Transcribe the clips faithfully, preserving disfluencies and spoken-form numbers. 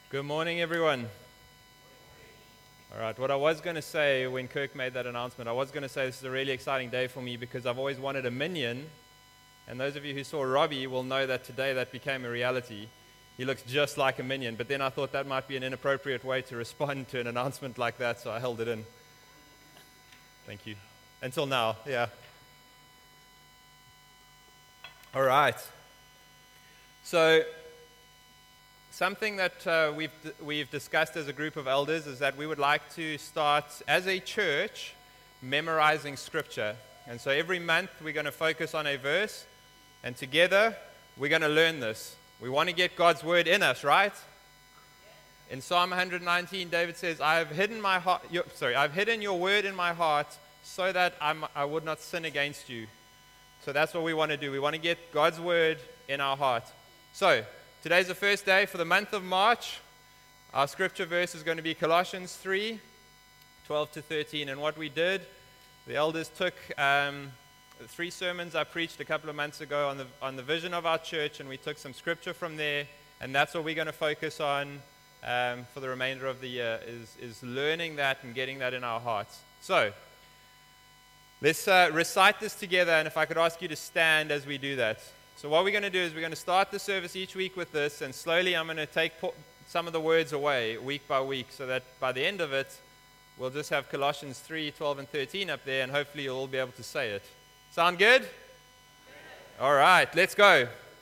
Good morning, everyone. All right, what I was going to say when Kirk made that announcement, I was going to say this is a really exciting day for me because I've always wanted a minion, and those of you who saw Robbie will know that today that became a reality. He looks just like a minion, but then I thought that might be an inappropriate way to respond to an announcement like that, so I held it in. Thank you. Until now, yeah. All right. So, something that uh, we've we've discussed as a group of elders is that we would like to start, as a church, memorizing Scripture. And so every month we're going to focus on a verse, and together we're going to learn this. We want to get God's Word in us, right? In Psalm one nineteen, David says, "I have hidden my heart. Your, sorry, I've hidden your Word in my heart, so that I'm, I would not sin against you." So that's what we want to do. We want to get God's Word in our heart. So, today's the first day for the month of March. Our scripture verse is going to be Colossians three, twelve to thirteen. And what we did, the elders took um, three sermons I preached a couple of months ago on the on the vision of our church, and we took some scripture from there, and that's what we're going to focus on um, for the remainder of the year, is, is learning that and getting that in our hearts. So, let's uh, recite this together, and if I could ask you to stand as we do that. So what we're going to do is we're going to start the service each week with this, and slowly I'm going to take po- some of the words away week by week, so that by the end of it, we'll just have Colossians three, twelve, and thirteen up there, and hopefully you'll all be able to say it. Sound good? All right, let's go.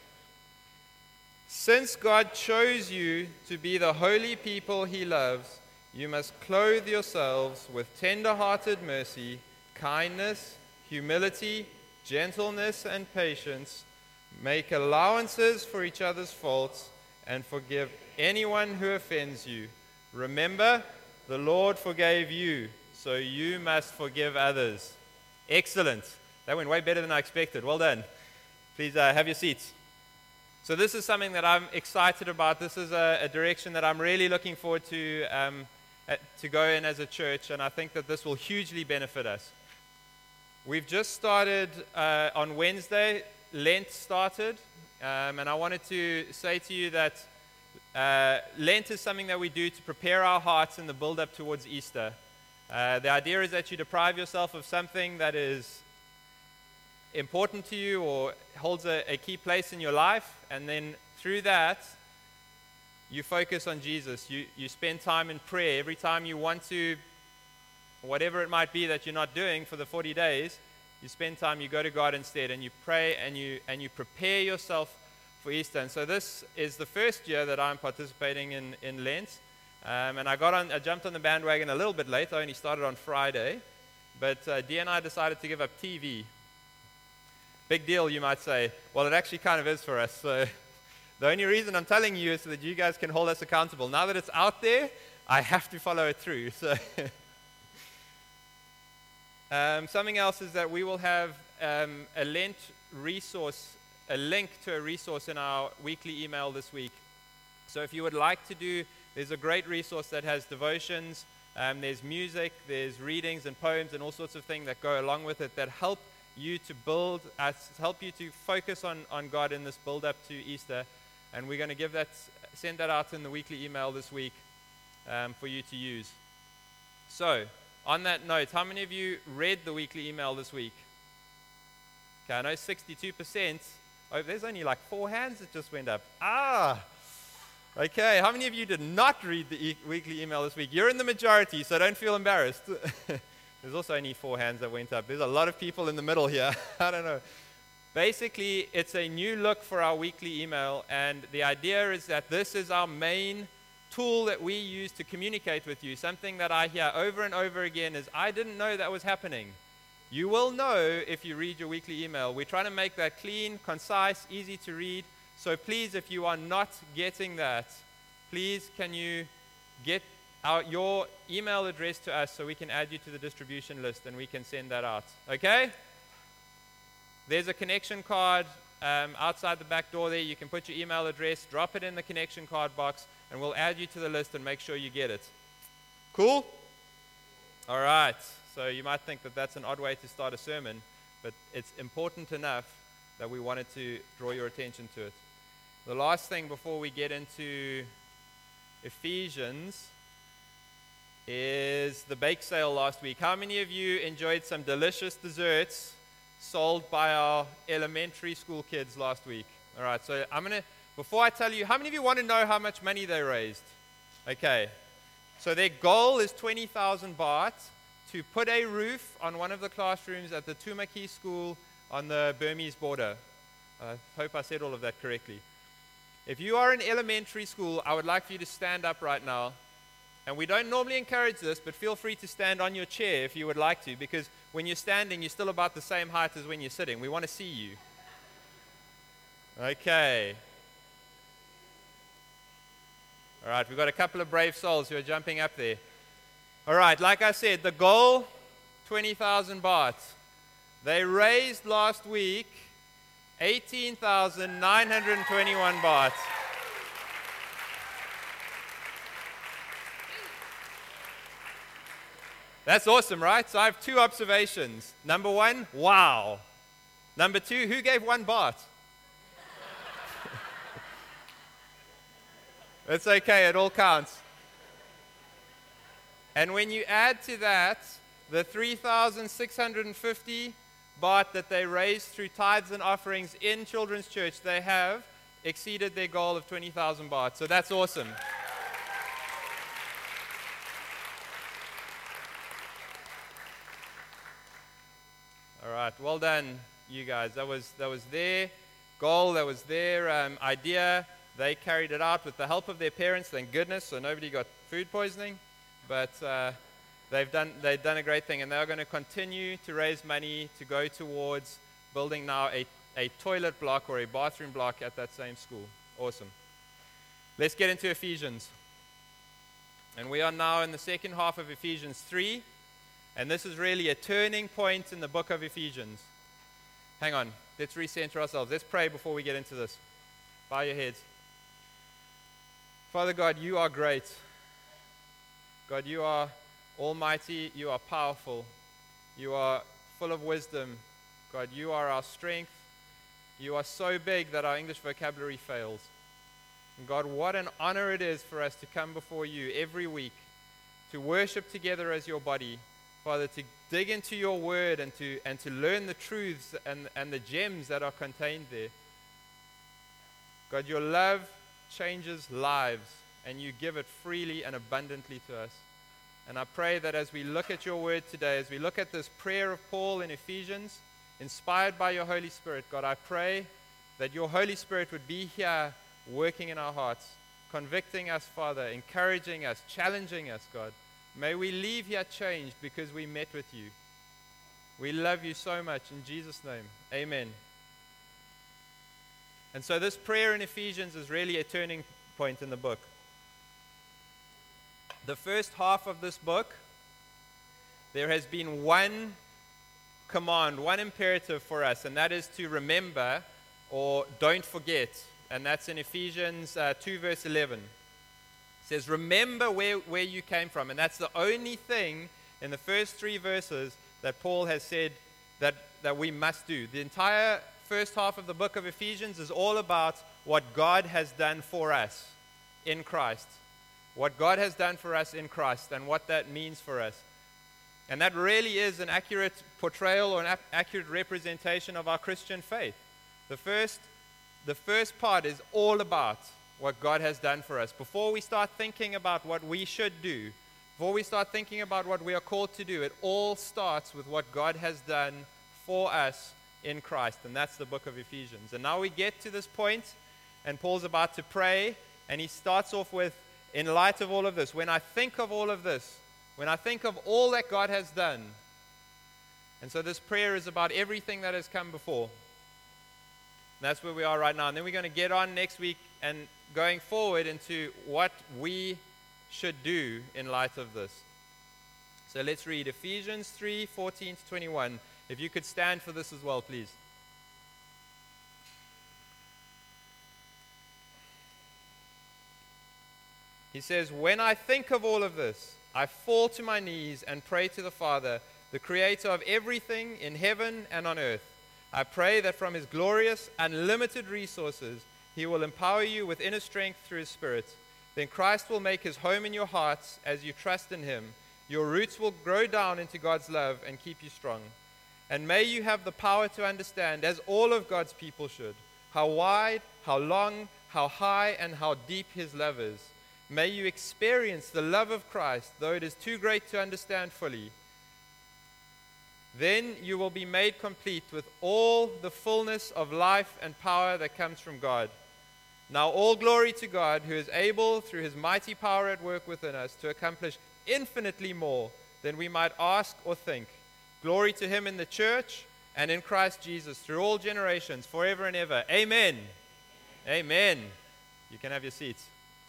Since God chose you to be the holy people He loves, you must clothe yourselves with tender-hearted mercy, kindness, humility, gentleness, and patience. Make allowances for each other's faults and forgive anyone who offends you. Remember, the Lord forgave you, so you must forgive others. Excellent. That went way better than I expected. Well done. Please uh, have your seats. So this is something that I'm excited about. This is a, a direction that I'm really looking forward to, um, uh, to go in as a church, and I think that this will hugely benefit us. We've just started uh, on Wednesday. Lent started, um, and I wanted to say to you that uh, Lent is something that we do to prepare our hearts in the build-up towards Easter. Uh, the idea is that you deprive yourself of something that is important to you or holds a, a key place in your life, and then through that, you focus on Jesus. You, you spend time in prayer. Every time you want to, whatever it might be that you're not doing for the forty days, you spend time, you go to God instead, and you pray, and you and you prepare yourself for Easter. And so this is the first year that I'm participating in, in Lent. Um, and I got on, I jumped on the bandwagon a little bit late. I only started on Friday. But uh, Dee and I decided to give up T V. Big deal, you might say. Well, it actually kind of is for us. So the only reason I'm telling you is so that you guys can hold us accountable. Now that it's out there, I have to follow it through. So... Um, something else is that we will have um, a Lent resource, a link to a resource in our weekly email this week. So if you would like to do, there's a great resource that has devotions, um, there's music, there's readings and poems and all sorts of things that go along with it that help you to build, uh, help you to focus on, on God in this build up to Easter. And we're going to give that, send that out in the weekly email this week um, for you to use. So, on that note, how many of you read the weekly email this week? Okay, I know sixty-two percent. Oh, there's only like four hands that just went up. Ah! Okay, how many of you did not read the e- weekly email this week? You're in the majority, so don't feel embarrassed. There's also only four hands that went up. There's a lot of people in the middle here. I don't know. Basically, it's a new look for our weekly email, and the idea is that this is our main tool that we use to communicate with you. Something that I hear over and over again is, I didn't know that was happening. You will know if you read your weekly email. We're trying to make that clean, concise, easy to read. So please, if you are not getting that, please can you get out your email address to us so we can add you to the distribution list and we can send that out. Okay? There's a connection card um, outside the back door there. You can put your email address, drop it in the connection card box, and we'll add you to the list and make sure you get it. Cool? All right. So you might think that that's an odd way to start a sermon, but it's important enough that we wanted to draw your attention to it. The last thing before we get into Ephesians is the bake sale last week. How many of you enjoyed some delicious desserts sold by our elementary school kids last week? All right, so I'm going to, before I tell you, how many of you want to know how much money they raised? Okay, so their goal is twenty thousand baht to put a roof on one of the classrooms at the Tumaki school on the Burmese border. I hope I said all of that correctly. If you are in elementary school, I would like for you to stand up right now. And we don't normally encourage this, but feel free to stand on your chair if you would like to, because when you're standing, you're still about the same height as when you're sitting. We want to see you. Okay. All right, we've got a couple of brave souls who are jumping up there. All right, like I said, the goal, twenty thousand baht. They raised last week eighteen thousand nine hundred twenty-one baht. That's awesome, right? So I have two observations. Number one, wow. Number two, who gave one baht? It's okay, it all counts. And when you add to that the three thousand six hundred fifty baht that they raised through tithes and offerings in Children's Church, they have exceeded their goal of twenty thousand baht. So that's awesome. All right, well done, you guys. That was that was their goal, that was their um, idea. They carried it out with the help of their parents, thank goodness, so nobody got food poisoning. But uh, they've done they've done a great thing, and they're going to continue to raise money to go towards building now a, a toilet block or a bathroom block at that same school. Awesome. Let's get into Ephesians. And we are now in the second half of Ephesians three. And this is really a turning point in the book of Ephesians. Hang on. Let's recenter ourselves. Let's pray before we get into this. Bow your heads. Father God, you are great. God, you are almighty. You are powerful. You are full of wisdom. God, you are our strength. You are so big that our English vocabulary fails. And God, what an honor it is for us to come before you every week, to worship together as your body. Father, to dig into your word and to and to learn the truths and, and the gems that are contained there. God, your love changes lives, and you give it freely and abundantly to us. And I pray that as we look at your word today, as we look at this prayer of Paul in Ephesians, inspired by your Holy Spirit, God, I pray that your Holy Spirit would be here working in our hearts, convicting us, Father, encouraging us, challenging us, God. May we leave here changed because we met with you. We love you so much. In Jesus' name, amen. And so this prayer in Ephesians is really a turning point in the book. The first half of this book, there has been one command, one imperative for us, and that is to remember or don't forget. And that's in Ephesians uh, two, verse eleven. It says, remember where, where you came from. And that's the only thing in the first three verses that Paul has said that, that we must do. The entire first half of the book of Ephesians is all about what God has done for us in Christ. What God has done for us in Christ and what that means for us. And that really is an accurate portrayal or an ap- accurate representation of our Christian faith. The first, the first part is all about what God has done for us. Before we start thinking about what we should do, before we start thinking about what we are called to do, it all starts with what God has done for us in Christ. And that's the book of Ephesians. And now we get to this point, and Paul's about to pray, and he starts off with, in light of all of this, when I think of all of this, when I think of all that God has done. And so this prayer is about everything that has come before. And that's where we are right now. And then we're going to get on next week and going forward into what we should do in light of this. So let's read Ephesians three, fourteen to twenty-one. If you could stand for this as well, please. He says, when I think of all of this, I fall to my knees and pray to the Father, the creator of everything in heaven and on earth. I pray that from his glorious, unlimited resources, he will empower you with inner strength through his Spirit. Then Christ will make his home in your hearts as you trust in him. Your roots will grow down into God's love and keep you strong. And may you have the power to understand, as all of God's people should, how wide, how long, how high, and how deep his love is. May you experience the love of Christ, though it is too great to understand fully. Then you will be made complete with all the fullness of life and power that comes from God. Now all glory to God, who is able, through his mighty power at work within us, to accomplish infinitely more than we might ask or think. Glory to him in the church and in Christ Jesus through all generations, forever and ever. Amen. Amen. You can have your seats.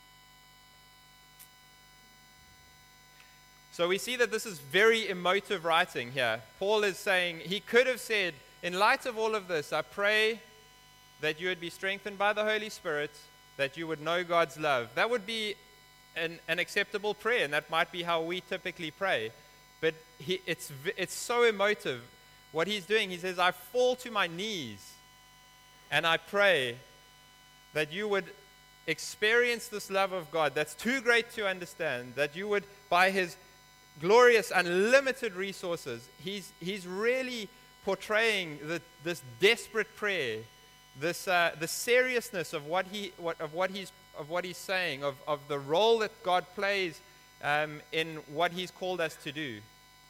So we see that this is very emotive writing here. Paul is saying, he could have said, in light of all of this, I pray that you would be strengthened by the Holy Spirit, that you would know God's love. That would be an, an acceptable prayer, and that might be how we typically pray. But he, it's, it's so emotive. What he's doing, he says, I fall to my knees, and I pray that you would experience this love of God that's too great to understand, that you would, by his glorious, unlimited resources, he's, he's really portraying the, this desperate prayer, this uh, the seriousness of what he what of what he's of what he's saying, of, of the role that God plays um, in what he's called us to do.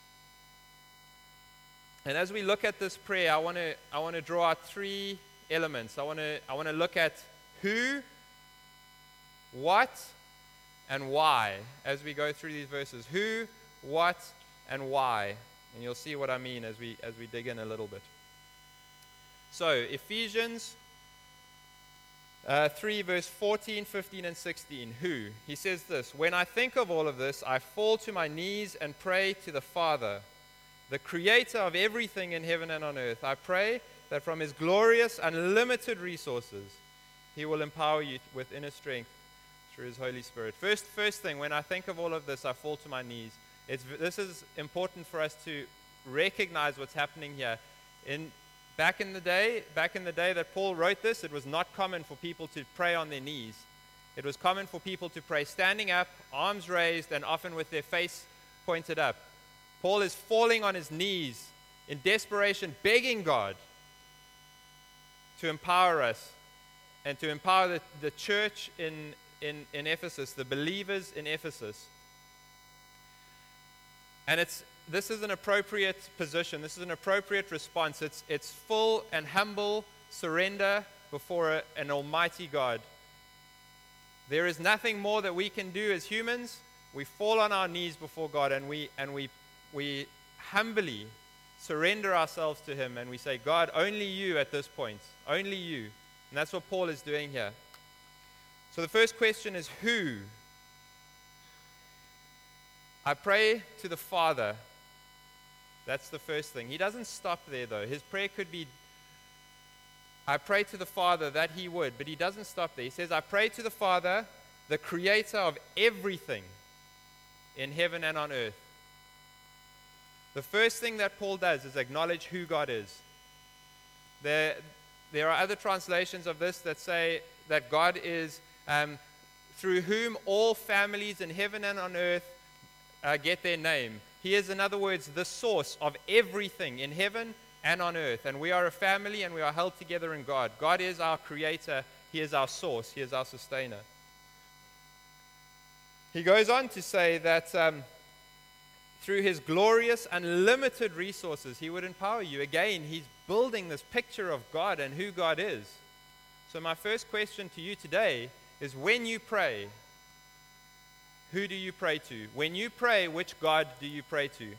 And as we look at this prayer, I want to I want to draw out three elements. I want to I want to look at who, what, and why as we go through these verses. Who, what, and why. And you'll see what I mean as we as we dig in a little bit. So, Ephesians uh, three, verse fourteen, fifteen, and sixteen. Who? He says this, when I think of all of this, I fall to my knees and pray to the Father, the creator of everything in heaven and on earth. I pray that from his glorious, unlimited resources, he will empower you with inner strength through his Holy Spirit. First, first thing, when I think of all of this, I fall to my knees. It's, this is important for us to recognize what's happening here. In Back in the day, back in the day that Paul wrote this, it was not common for people to pray on their knees. It was common for people to pray standing up, arms raised, and often with their face pointed up. Paul is falling on his knees in desperation, begging God to empower us and to empower the, the church in, in, in Ephesus, the believers in Ephesus. And it's This is an appropriate position. This is an appropriate response. It's, it's full and humble surrender before a, an almighty God. There is nothing more that we can do as humans. We fall on our knees before God, and we and we we humbly surrender ourselves to him, and we say, God, only you at this point. Only you. And that's what Paul is doing here. So the first question is who? I pray to the Father. That's the first thing. He doesn't stop there, though. His prayer could be, I pray to the Father that he would, but he doesn't stop there. He says, I pray to the Father, the creator of everything in heaven and on earth. The first thing that Paul does is acknowledge who God is. There, there are other translations of this that say that God is um, through whom all families in heaven and on earth uh, get their name. He is, in other words, the source of everything in heaven and on earth. And we are a family, and we are held together in God. God is our creator. He is our source. He is our sustainer. He goes on to say that um, through his glorious, unlimited resources, he would empower you. Again, he's building this picture of God and who God is. So my first question to you today is, when you pray, who do you pray to? When you pray, which God do you pray to?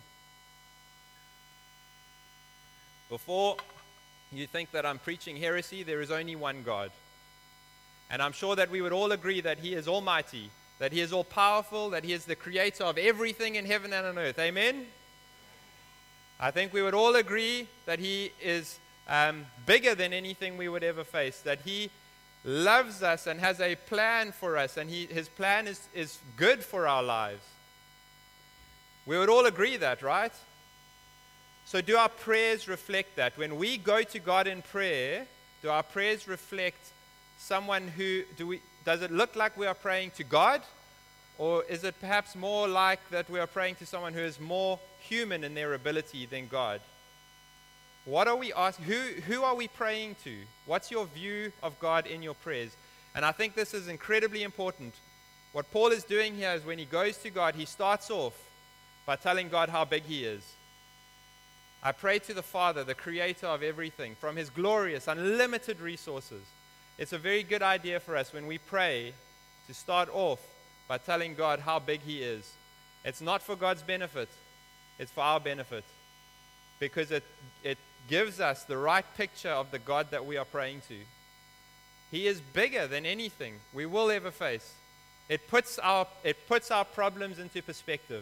Before you think that I'm preaching heresy, there is only one God. And I'm sure that we would all agree that he is almighty, that he is all-powerful, that he is the creator of everything in heaven and on earth. Amen? I think we would all agree that he is um, bigger than anything we would ever face, that he loves us and has a plan for us, and he, his plan is, is good for our lives. We would all agree that, right? So do our prayers reflect that? When we go to God in prayer, do our prayers reflect someone who, do we, does it look like we are praying to God? Or is it perhaps more like that we are praying to someone who is more human in their ability than God? What are we asking? Who, who are we praying to? What's your view of God in your prayers? And I think this is incredibly important. What Paul is doing here is when he goes to God, he starts off by telling God how big he is. I pray to the Father, the creator of everything, from his glorious, unlimited resources. It's a very good idea for us when we pray to start off by telling God how big he is. It's not for God's benefit, it's for our benefit. Because it, it gives us the right picture of the God that we are praying to. He is bigger than anything we will ever face. It puts our, it puts our problems into perspective.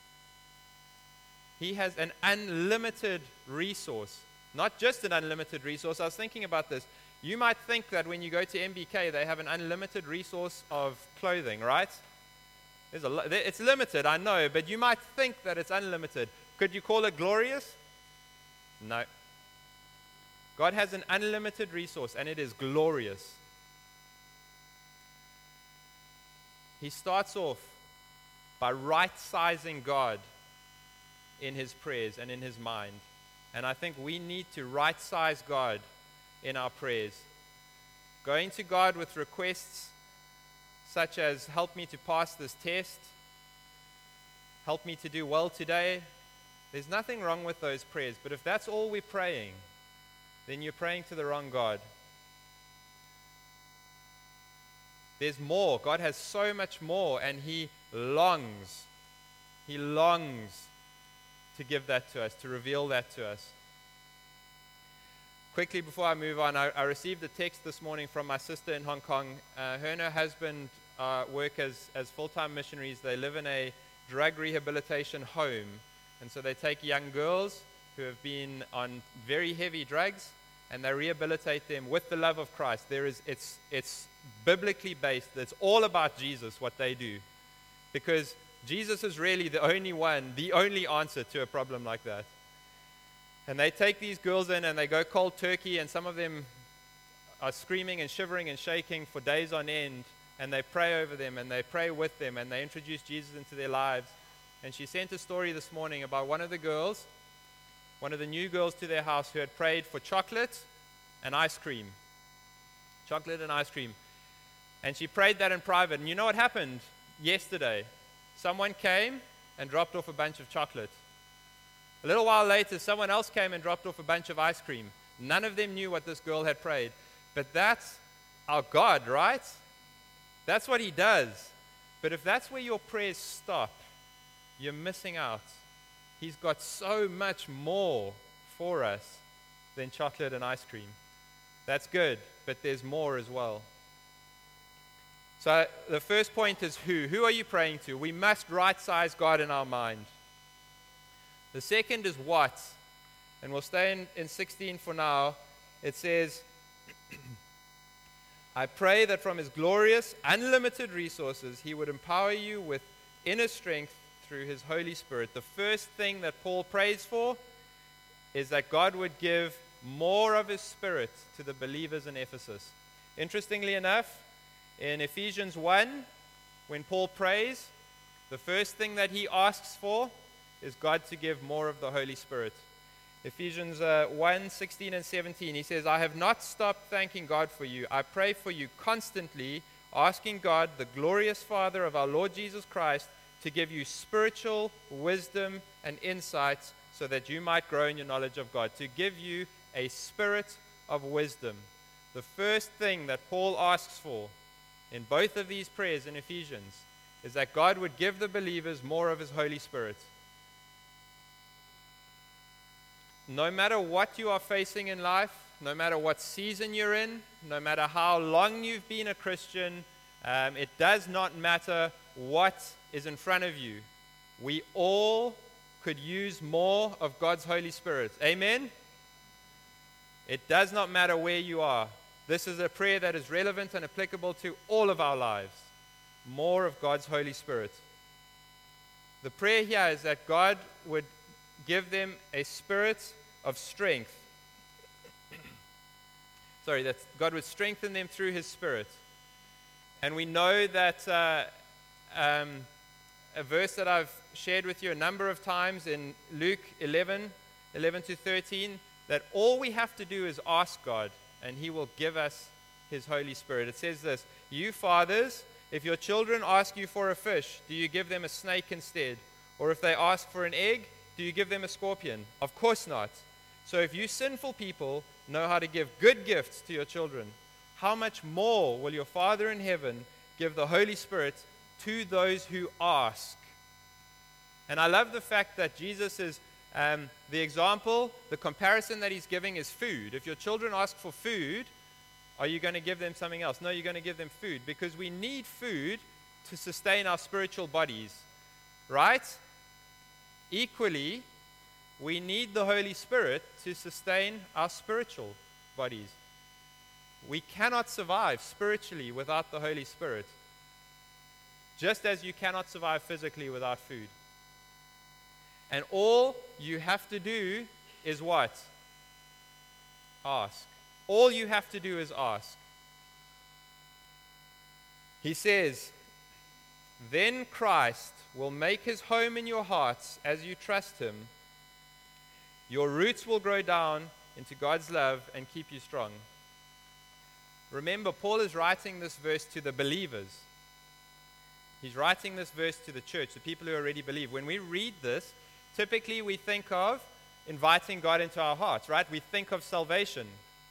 He has an unlimited resource. Not just an unlimited resource. I was thinking about this. You might think that when you go to M B K, they have an unlimited resource of clothing, right? There's a lo- it's limited, I know, but you might think that it's unlimited. Could you call it glorious? No. God has an unlimited resource, and it is glorious. He starts off by right-sizing God in his prayers and in his mind. And I think we need to right-size God in our prayers. Going to God with requests such as, help me to pass this test, help me to do well today. There's nothing wrong with those prayers, but if that's all we're praying, then you're praying to the wrong God. There's more. God has so much more, and he longs, he longs to give that to us, to reveal that to us. Quickly before I move on, I, I received a text this morning from my sister in Hong Kong. Uh, her and her husband uh, work as, as full-time missionaries. They live in a drug rehabilitation home. And so they take young girls who have been on very heavy drugs, and they rehabilitate them with the love of Christ. There is, it's, it's biblically based. It's all about Jesus, what they do. Because Jesus is really the only one, the only answer to a problem like that. And they take these girls in and they go cold turkey, and some of them are screaming and shivering and shaking for days on end, and they pray over them and they pray with them and they introduce Jesus into their lives. And she sent a story this morning about one of the girls, one of the new girls to their house, who had prayed for chocolate and ice cream. Chocolate and ice cream. And she prayed that in private. And you know what happened yesterday? Someone came and dropped off a bunch of chocolate. A little while later, someone else came and dropped off a bunch of ice cream. None of them knew what this girl had prayed. But that's our God, right? That's what he does. But if that's where your prayers stop, you're missing out. He's got so much more for us than chocolate and ice cream. That's good, but there's more as well. So the first point is who. Who are you praying to? We must right-size God in our mind. The second is what. And we'll stay in, in sixteen for now. It says, I pray that from his glorious, unlimited resources, he would empower you with inner strength through his Holy Spirit. The first thing that Paul prays for is that God would give more of his Spirit to the believers in Ephesus. Interestingly enough, in Ephesians one, when Paul prays, the first thing that he asks for is God to give more of the Holy Spirit. Ephesians uh, one, sixteen and seventeen, he says, I have not stopped thanking God for you. I pray for you constantly, asking God, the glorious Father of our Lord Jesus Christ, to give you spiritual wisdom and insights so that you might grow in your knowledge of God, to give you a spirit of wisdom. The first thing that Paul asks for in both of these prayers in Ephesians is that God would give the believers more of his Holy Spirit. No matter what you are facing in life, no matter what season you're in, no matter how long you've been a Christian, um, it does not matter what is in front of you. We all could use more of God's Holy Spirit. Amen? It does not matter where you are. This is a prayer that is relevant and applicable to all of our lives. More of God's Holy Spirit. The prayer here is that God would give them a spirit of strength. Sorry, that God would strengthen them through his Spirit. And we know that uh, um, a verse that I've shared with you a number of times in Luke eleven, eleven to thirteen, that all we have to do is ask God, and He will give us His Holy Spirit. It says this, "You fathers, if your children ask you for a fish, do you give them a snake instead? Or if they ask for an egg, do you give them a scorpion? Of course not. So if you sinful people know how to give good gifts to your children, how much more will your Father in heaven give the Holy Spirit to those who ask?" And I love the fact that Jesus is, um, the example, the comparison that He's giving is food. If your children ask for food, are you going to give them something else? No, you're going to give them food, because we need food to sustain our spiritual bodies, right? Equally, we need the Holy Spirit to sustain our spiritual bodies. We cannot survive spiritually without the Holy Spirit, just as you cannot survive physically without food. And all you have to do is what? Ask. All you have to do is ask. He says, "Then Christ will make His home in your hearts as you trust Him. Your roots will grow down into God's love and keep you strong." Remember, Paul is writing this verse to the believers. He's writing this verse to the church, the people who already believe. When we read this, typically we think of inviting God into our hearts, right? We think of salvation.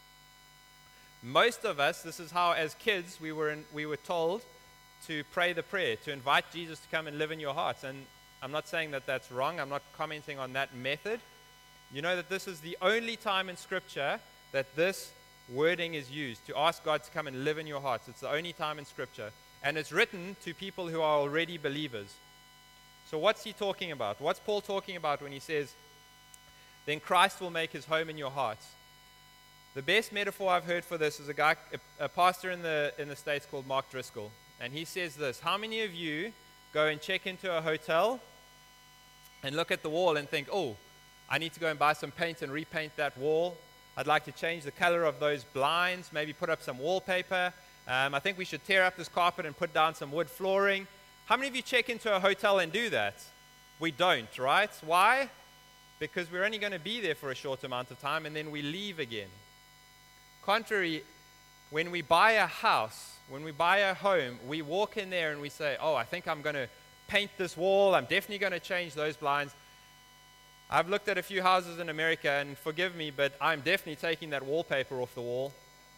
Most of us, this is how as kids we were in, we were told to pray the prayer, to invite Jesus to come and live in your hearts. And I'm not saying that that's wrong. I'm not commenting on that method. You know that this is the only time in Scripture that this wording is used, to ask God to come and live in your hearts. It's the only time in Scripture. And it's written to people who are already believers. So what's he talking about? What's Paul talking about when he says, "Then Christ will make His home in your hearts"? The best metaphor I've heard for this is a guy, a, a pastor in the in the States called Mark Driscoll. And he says this: how many of you go and check into a hotel and look at the wall and think, "Oh, I need to go and buy some paint and repaint that wall. I'd like to change the color of those blinds, maybe put up some wallpaper. Um, I think we should tear up this carpet and put down some wood flooring"? How many of you check into a hotel and do that? We don't, right? Why? Because we're only going to be there for a short amount of time and then we leave again. Contrary, when we buy a house, when we buy a home, we walk in there and we say, "Oh, I think I'm going to paint this wall. I'm definitely going to change those blinds." I've looked at a few houses in America, and forgive me, but I'm definitely taking that wallpaper off the wall.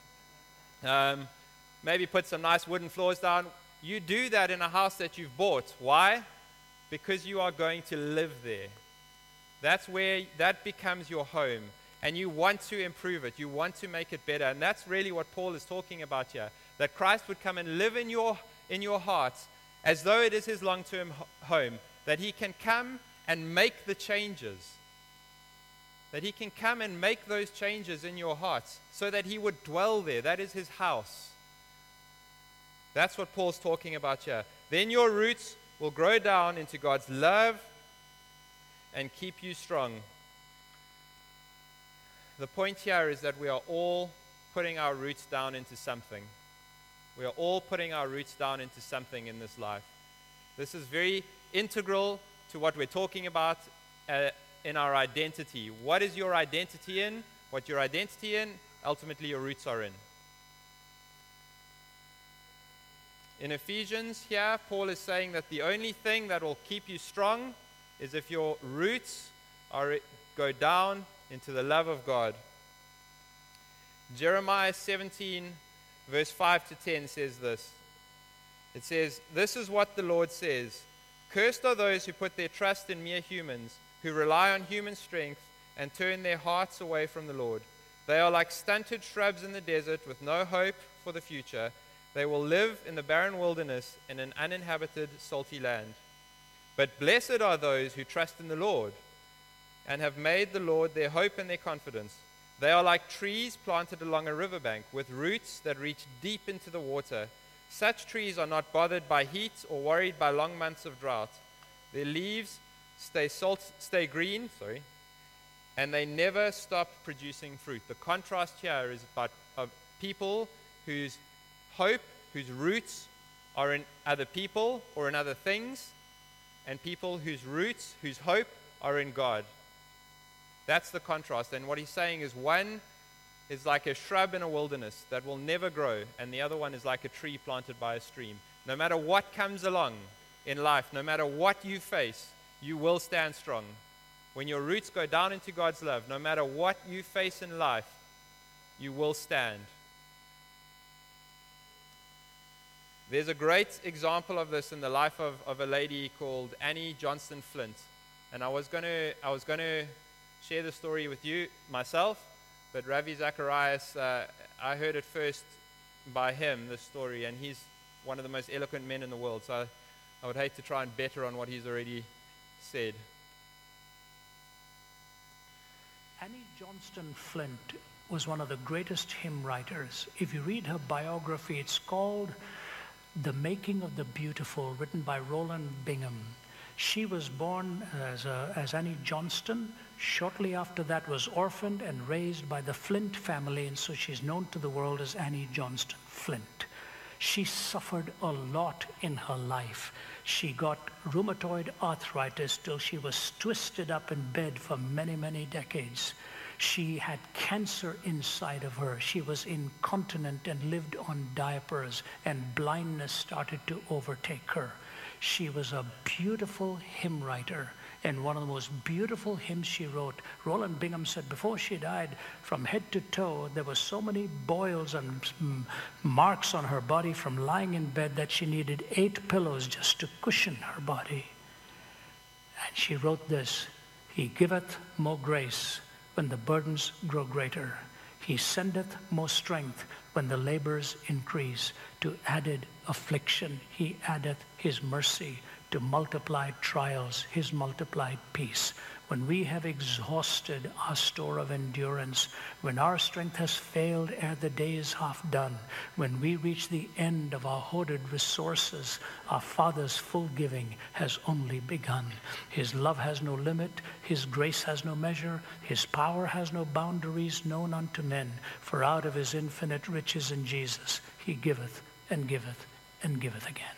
Um, maybe put some nice wooden floors down. You do that in a house that you've bought. Why? Because you are going to live there. That's where that becomes your home. And you want to improve it. You want to make it better. And that's really what Paul is talking about here. That Christ would come and live in your, in your hearts as though it is His long-term ho- home. That He can come and make the changes. That He can come and make those changes in your hearts so that He would dwell there. That is His house. That's what Paul's talking about here. Then your roots will grow down into God's love and keep you strong. The point here is that we are all putting our roots down into something. We are all putting our roots down into something in this life. This is very integral to what we're talking about uh, in our identity. What is your identity in? What your identity in, ultimately your roots are in. In Ephesians here, Paul is saying that the only thing that will keep you strong is if your roots are go down into the love of God. Jeremiah seventeen, verse five to ten says this. It says, "This is what the Lord says. Cursed are those who put their trust in mere humans, who rely on human strength and turn their hearts away from the Lord. They are like stunted shrubs in the desert with no hope for the future. They will live in the barren wilderness in an uninhabited, salty land. But blessed are those who trust in the Lord and have made the Lord their hope and their confidence. They are like trees planted along a riverbank with roots that reach deep into the water. Such trees are not bothered by heat or worried by long months of drought. Their leaves stay salt, stay green, sorry, and they never stop producing fruit." The contrast here is about of people whose hope, whose roots are in other people or in other things, and people whose roots, whose hope are in God. That's the contrast. And what he's saying is one is like a shrub in a wilderness that will never grow, and the other one is like a tree planted by a stream. No matter what comes along in life, no matter what you face, you will stand strong. When your roots go down into God's love, no matter what you face in life, you will stand. There's a great example of this in the life of, of a lady called Annie Johnston Flint. And I was going to I was going to share the story with you myself, but Ravi Zacharias, uh, I heard it first by him, this story, and he's one of the most eloquent men in the world. So I, I would hate to try and better on what he's already said. Annie Johnston Flint was one of the greatest hymn writers. If you read her biography, it's called The Making of the Beautiful, written by Roland Bingham. She was born as, a, as Annie Johnston. Shortly after that was orphaned and raised by the Flint family, and so she's known to the world as Annie Johnston Flint. She suffered a lot in her life. She got rheumatoid arthritis till she was twisted up in bed for many, many decades. She had cancer inside of her. She was incontinent and lived on diapers, and blindness started to overtake her. She was a beautiful hymn writer, and one of the most beautiful hymns she wrote, Roland Bingham said before she died, from head to toe, there were so many boils and marks on her body from lying in bed that she needed eight pillows just to cushion her body. And she wrote this: He giveth more grace when the burdens grow greater. He sendeth more strength when the labors increase. To added affliction, he addeth his mercy. To multiplied trials, his multiplied peace. When we have exhausted our store of endurance, when our strength has failed ere the day is half done, when we reach the end of our hoarded resources, our Father's full giving has only begun. His love has no limit, his grace has no measure, his power has no boundaries known unto men, for out of his infinite riches in Jesus, he giveth and giveth and giveth again.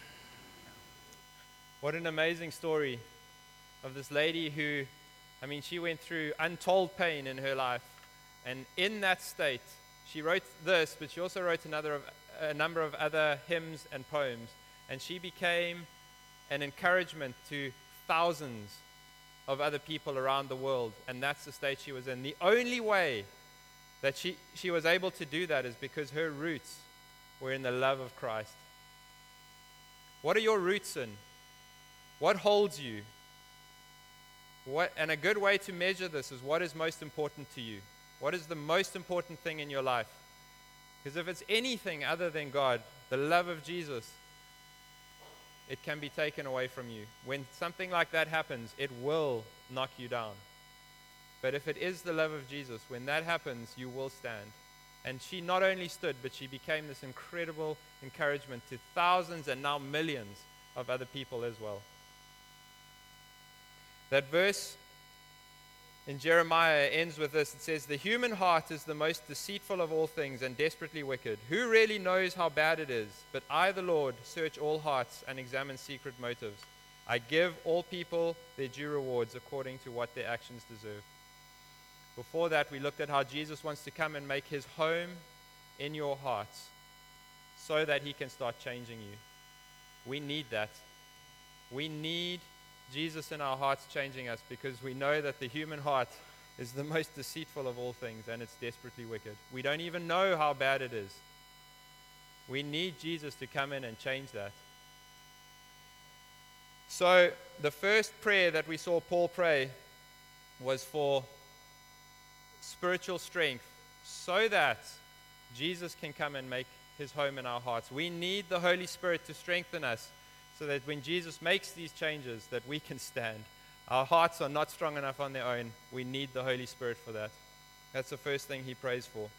What an amazing story of this lady who, I mean, she went through untold pain in her life. And in that state, she wrote this, but she also wrote another of, a number of other hymns and poems. And she became an encouragement to thousands of other people around the world. And that's the state she was in. The only way that she, she was able to do that is because her roots were in the love of Christ. What are your roots in? What holds you? What, and a good way to measure this is what is most important to you. What is the most important thing in your life? Because if it's anything other than God, the love of Jesus, it can be taken away from you. When something like that happens, it will knock you down. But if it is the love of Jesus, when that happens, you will stand. And she not only stood, but she became this incredible encouragement to thousands and now millions of other people as well. That verse in Jeremiah ends with this. It says, the human heart is the most deceitful of all things and desperately wicked. Who really knows how bad it is? But I, the Lord, search all hearts and examine secret motives. I give all people their due rewards according to what their actions deserve. Before that, we looked at how Jesus wants to come and make his home in your hearts so that he can start changing you. We need that. We need Jesus in our hearts changing us, because we know that the human heart is the most deceitful of all things, and it's desperately wicked. We don't even know how bad it is. We need Jesus to come in and change that. So the first prayer that we saw Paul pray was for spiritual strength so that Jesus can come and make his home in our hearts. We need the Holy Spirit to strengthen us, so that when Jesus makes these changes, that we can stand. Our hearts are not strong enough on their own. We need the Holy Spirit for that. That's the first thing he prays for.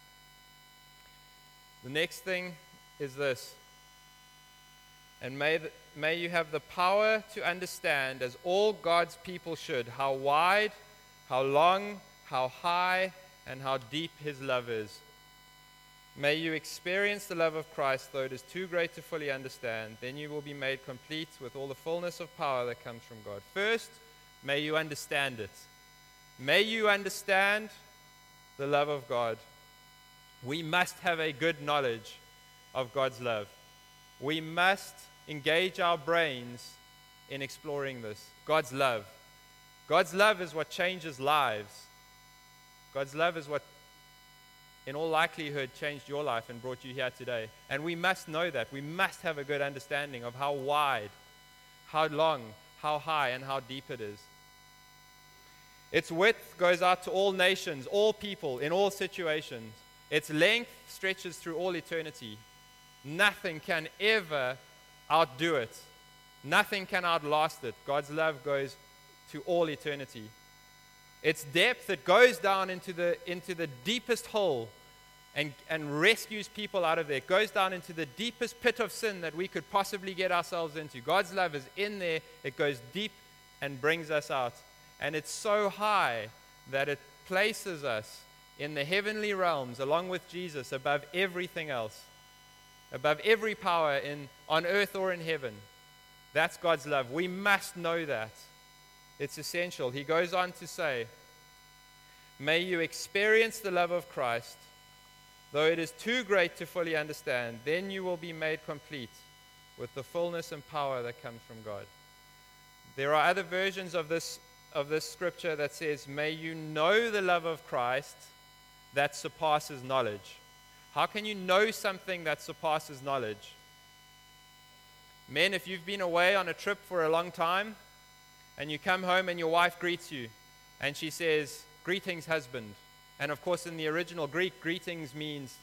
The next thing is this. And may, the, may you have the power to understand, as all God's people should, how wide, how long, how high, and how deep his love is. May you experience the love of Christ, though it is too great to fully understand. Then you will be made complete with all the fullness of power that comes from God. First, may you understand it. May you understand the love of God. We must have a good knowledge of God's love. We must engage our brains in exploring this. God's love. God's love is what changes lives. God's love is what, in all likelihood, changed your life and brought you here today. And we must know that. We must have a good understanding of how wide, how long, how high, and how deep it is. Its width goes out to all nations, all people, in all situations. Its length stretches through all eternity. Nothing can ever outdo it. Nothing can outlast it. God's love goes to all eternity. Its depth, it goes down into the into the deepest hole and, and rescues people out of there. It goes down into the deepest pit of sin that we could possibly get ourselves into. God's love is in there. It goes deep and brings us out. And it's so high that it places us in the heavenly realms along with Jesus above everything else, above every power in on earth or in heaven. That's God's love. We must know that. It's essential. He goes on to say, may you experience the love of Christ, though it is too great to fully understand. Then you will be made complete with the fullness and power that comes from God. There are other versions of this of this scripture that says, may you know the love of Christ that surpasses knowledge. How can you know something that surpasses knowledge? Men, if you've been away on a trip for a long time and you come home and your wife greets you and she says, greetings, husband. And of course, in the original Greek, greetings means,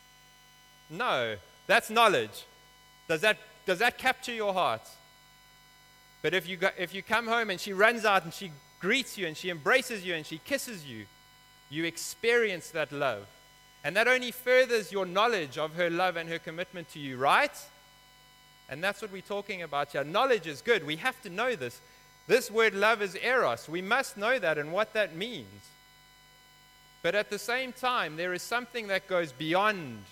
no, that's knowledge. Does that, does that capture your heart? But if you, go, if you come home and she runs out and she greets you and she embraces you and she kisses you, you experience that love. And that only furthers your knowledge of her love and her commitment to you, right? And that's what we're talking about here. Knowledge is good. We have to know this. This word love is eros. We must know that and what that means. But at the same time, there is something that goes beyond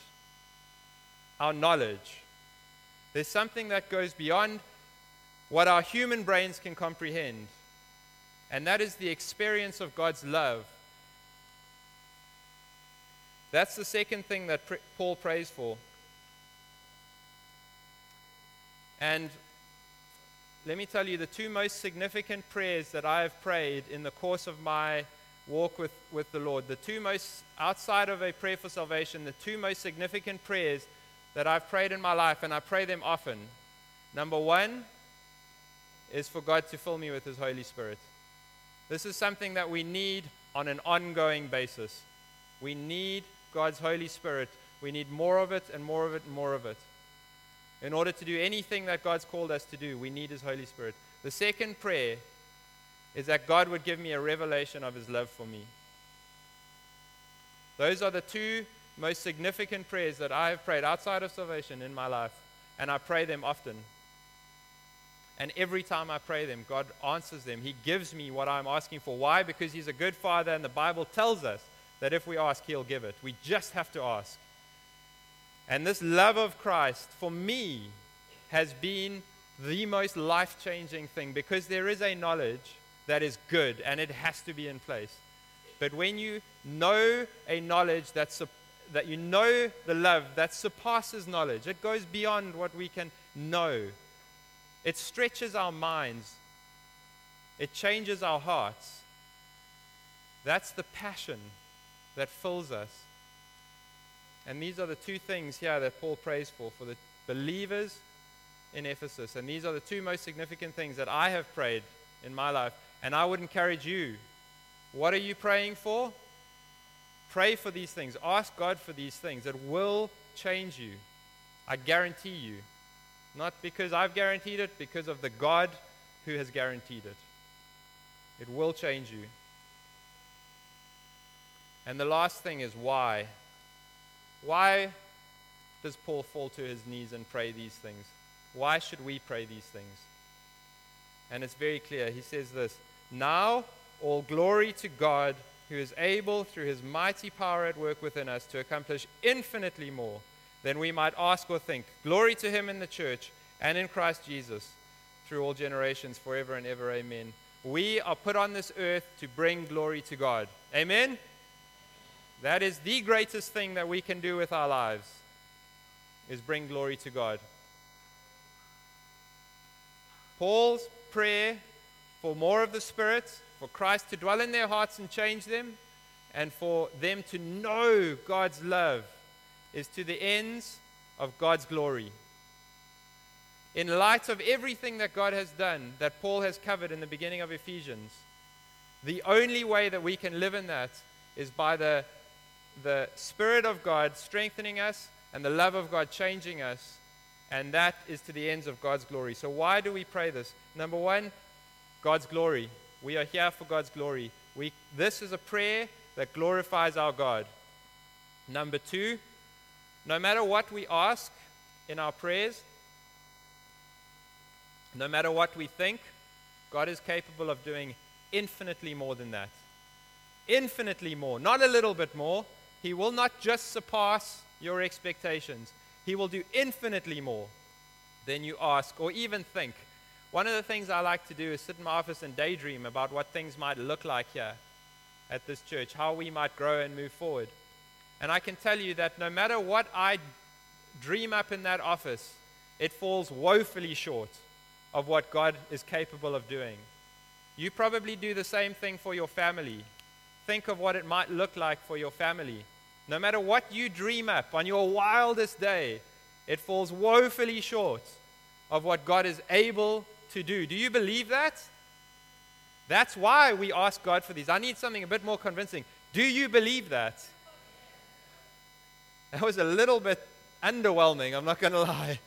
our knowledge. There's something that goes beyond what our human brains can comprehend. And that is the experience of God's love. That's the second thing that pr- Paul prays for. And let me tell you, the two most significant prayers that I have prayed in the course of my walk with, with the Lord, the two most, outside of a prayer for salvation, the two most significant prayers that I've prayed in my life, and I pray them often. Number one is for God to fill me with His Holy Spirit. This is something that we need on an ongoing basis. We need God's Holy Spirit. We need more of it and more of it and more of it. In order to do anything that God's called us to do, we need His Holy Spirit. The second prayer is that God would give me a revelation of His love for me. Those are the two most significant prayers that I have prayed outside of salvation in my life, and I pray them often. And every time I pray them, God answers them. He gives me what I'm asking for. Why? Because He's a good Father, and the Bible tells us that if we ask, He'll give it. We just have to ask. And this love of Christ, for me, has been the most life-changing thing, because there is a knowledge that is good, and it has to be in place. But when you know a knowledge that, su- that you know the love that surpasses knowledge, it goes beyond what we can know. It stretches our minds. It changes our hearts. That's the passion that fills us. And these are the two things here that Paul prays for, for the believers in Ephesus. And these are the two most significant things that I have prayed in my life. And I would encourage you. What are you praying for? Pray for these things. Ask God for these things. It will change you. I guarantee you. Not because I've guaranteed it, because of the God who has guaranteed it. It will change you. And the last thing is why. Why does Paul fall to his knees and pray these things? Why should we pray these things? And it's very clear. He says this, now all glory to God who is able through his mighty power at work within us to accomplish infinitely more than we might ask or think. Glory to him in the church and in Christ Jesus through all generations, forever and ever. Amen. We are put on this earth to bring glory to God. Amen? That is the greatest thing that we can do with our lives, is bring glory to God. Paul's prayer for more of the Spirit, for Christ to dwell in their hearts and change them, and for them to know God's love, is to the ends of God's glory. In light of everything that God has done, that Paul has covered in the beginning of Ephesians, the only way that we can live in that is by the, the Spirit of God strengthening us and the love of God changing us, and that is to the ends of God's glory. So why do we pray this? Number one, God's glory. We are here for God's glory. We, this is a prayer that glorifies our God. Number two, no matter what we ask in our prayers, no matter what we think, God is capable of doing infinitely more than that. Infinitely more, not a little bit more. He will not just surpass your expectations. He will do infinitely more than you ask or even think. One of the things I like to do is sit in my office and daydream about what things might look like here at this church, how we might grow and move forward. And I can tell you that no matter what I dream up in that office, it falls woefully short of what God is capable of doing. You probably do the same thing for your family. Think of what it might look like for your family. No matter what you dream up on your wildest day, it falls woefully short of what God is able to do. Do you believe that? That's why we ask God for these. I need something a bit more convincing. Do you believe that? That was a little bit underwhelming, I'm not going to lie.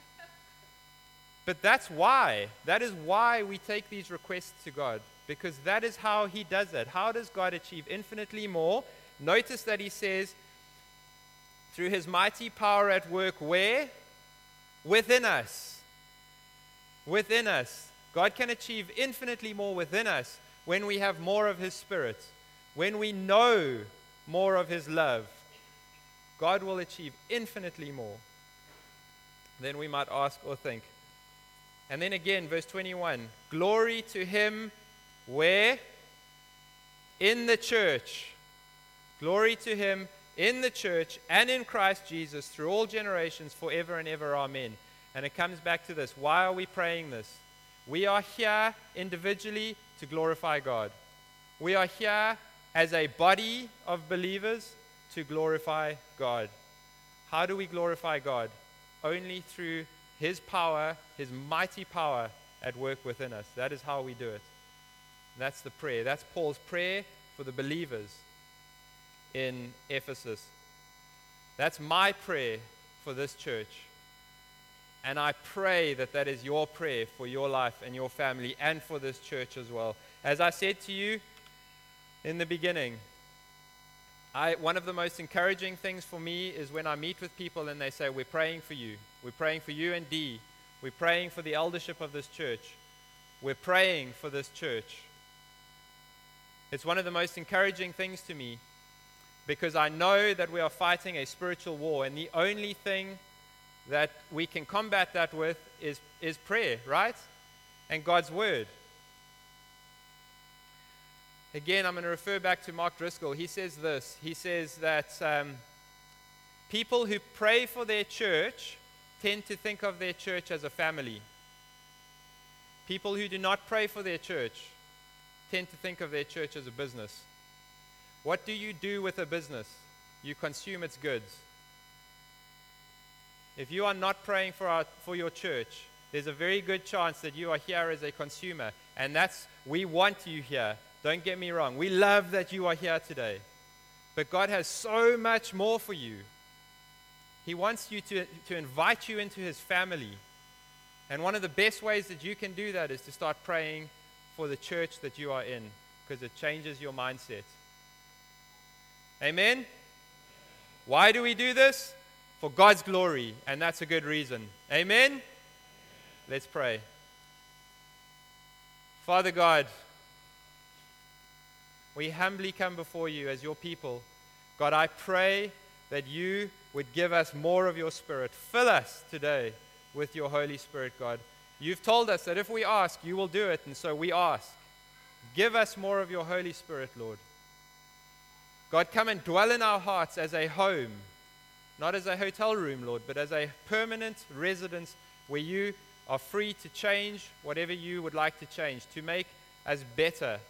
But that's why. That is why we take these requests to God, because that is how he does it. How does God achieve infinitely more? Notice that he says, through his mighty power at work, where? Within us. Within us. God can achieve infinitely more within us when we have more of his Spirit, when we know more of his love. God will achieve infinitely more than we might ask or think. And then again, verse twenty-one, glory to him where? In the church. Glory to him in the church and in Christ Jesus through all generations, forever and ever. Amen. And it comes back to this. Why are we praying this? We are here individually to glorify God. We are here as a body of believers to glorify God. How do we glorify God? Only through his power, his mighty power at work within us. That is how we do it. That's the prayer. That's Paul's prayer for the believers in Ephesus. That's my prayer for this church. And I pray that that is your prayer for your life and your family and for this church as well. As I said to you in the beginning, I, one of the most encouraging things for me is when I meet with people and they say, we're praying for you. We're praying for you and Dee. We're praying for the eldership of this church. We're praying for this church. It's one of the most encouraging things to me because I know that we are fighting a spiritual war, and the only thing that we can combat that with is, is prayer, right? And God's word. Again, I'm going to refer back to Mark Driscoll. He says this. He says that um, people who pray for their church tend to think of their church as a family. People who do not pray for their church tend to think of their church as a business. What do you do with a business? You consume its goods. If you are not praying for our, for your church, there's a very good chance that you are here as a consumer. And that's, we want you here. Don't get me wrong. We love that you are here today. But God has so much more for you. He wants you to, to invite you into his family. And one of the best ways that you can do that is to start praying for the church that you are in, because it changes your mindset. Amen? Why do we do this? For God's glory, and that's a good reason. Amen? Let's pray. Father God, we humbly come before you as your people. God, I pray that you would give us more of your Spirit. Fill us today with your Holy Spirit, God. You've told us that if we ask, you will do it, and so we ask. Give us more of your Holy Spirit, Lord. God, come and dwell in our hearts as a home, not as a hotel room, Lord, but as a permanent residence where you are free to change whatever you would like to change, to make us better.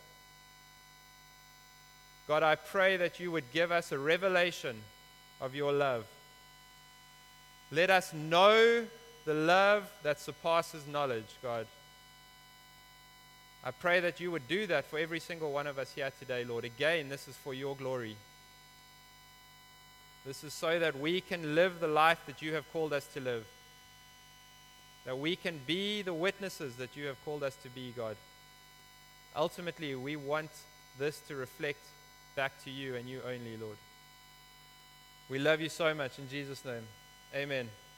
God, I pray that you would give us a revelation of your love. Let us know the love that surpasses knowledge, God. I pray that you would do that for every single one of us here today, Lord. Again, this is for your glory. This is so that we can live the life that you have called us to live. That we can be the witnesses that you have called us to be, God. Ultimately, we want this to reflect back to you and you only, Lord. We love you so much in Jesus' name. Amen.